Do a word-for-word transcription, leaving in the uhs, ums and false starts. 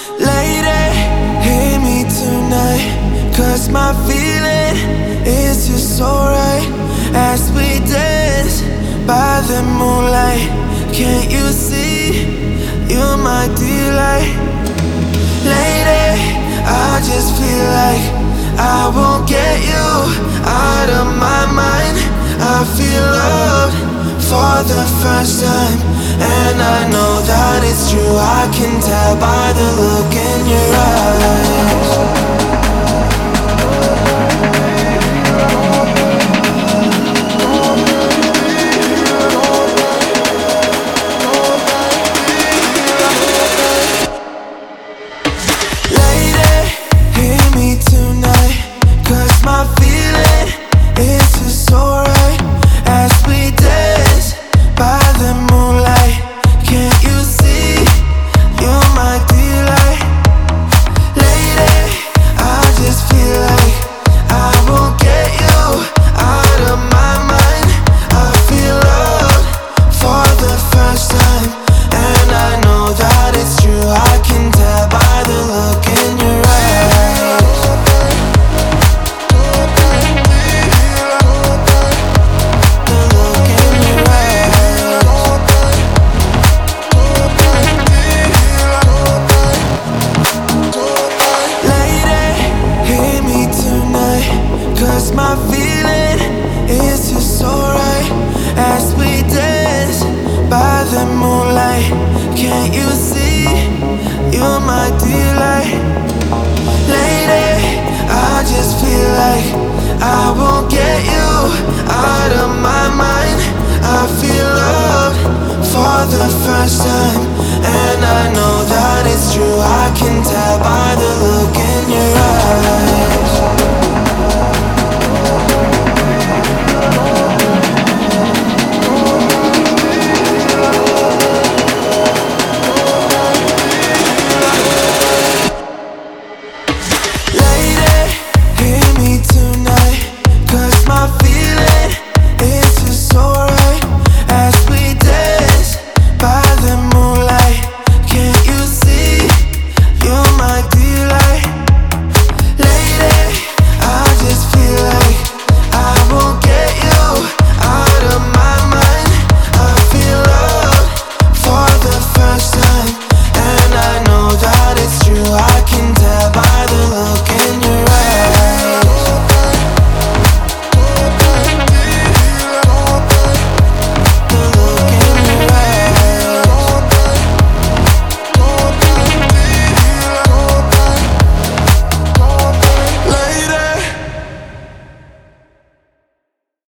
Lady, hear me tonight, 'cause my feeling is just so right. As we dance by the moonlight, can't you see you're my delight? Lady, I just feel like I won't get you out of my mind. I feel loved for the first time, and I know that it's true. I can tell by the look in your eyes. Lady, hear me tonight, 'cause my feeling is just so right. As we dance by the moonlight, can't you see you're my delight? Lady, I just feel like I won't get you out of my mind. I feel loved for the first time, and I know that it's true. I can tell by the look in your eyes. The look in your eyes. Lady, hear me tonight, 'cause my feeling is just so right. As we dance by the moonlight, can't you see you're my delight? Lady, I just feel like I won't get you out of my mind. I feel loved for the first time, and I